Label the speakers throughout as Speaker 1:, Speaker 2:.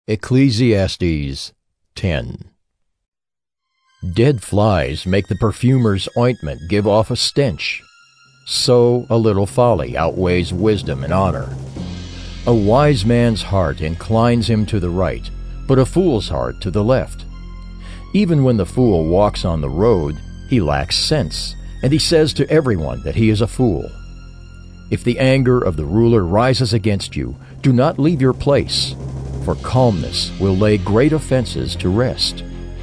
Speaker 1: Ecclesiastes 10. Dead flies make the perfumer's ointment give off a stench. So a little folly outweighs wisdom and honor. A wise man's heart inclines him to the right, but a fool's heart to the left. Even when the fool walks on the road, he lacks sense, and he says to everyone that he is a fool. If the anger of the ruler rises against you, do not leave your place, for calmness will lay great offenses to rest.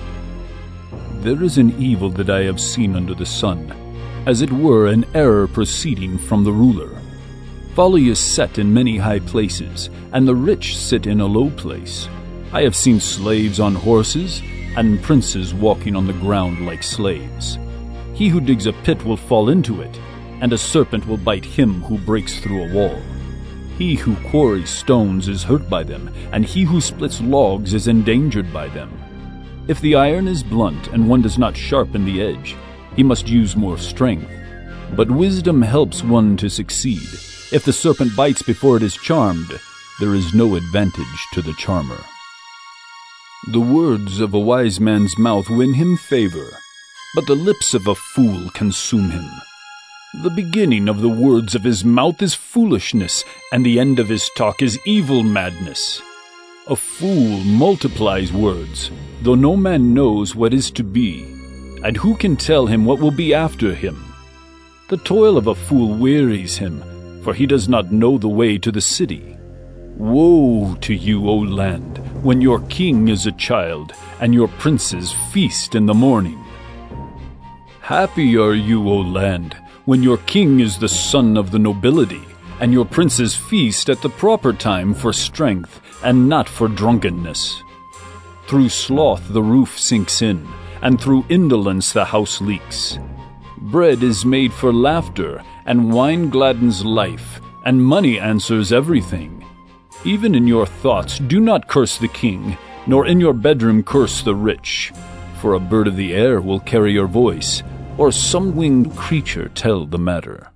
Speaker 2: There is an evil that I have seen under the sun, as it were an error proceeding from the ruler. Folly is set in many high places, and the rich sit in a low place. I have seen slaves on horses, and princes walking on the ground like slaves. He who digs a pit will fall into it, and a serpent will bite him who breaks through a wall. He who quarries stones is hurt by them, and he who splits logs is endangered by them. If the iron is blunt and one does not sharpen the edge, he must use more strength. But wisdom helps one to succeed. If the serpent bites before it is charmed, there is no advantage to the charmer. The words of a wise man's mouth win him favor, but the lips of a fool consume him. The beginning of the words of his mouth is foolishness, and the end of his talk is evil madness. A fool multiplies words, though no man knows what is to be, and who can tell him what will be after him? The toil of a fool wearies him, for he does not know the way to the city. Woe to you, O land, when your king is a child, and your princes feast in the morning. Happy are you, O land, when your king is the son of the nobility, and your princes feast at the proper time for strength, and not for drunkenness. Through sloth the roof sinks in, and through indolence the house leaks. Bread is made for laughter, and wine gladdens life, and money answers everything. Even in your thoughts do not curse the king, nor in your bedroom curse the rich. For a bird of the air will carry your voice, or some winged creature tell the matter.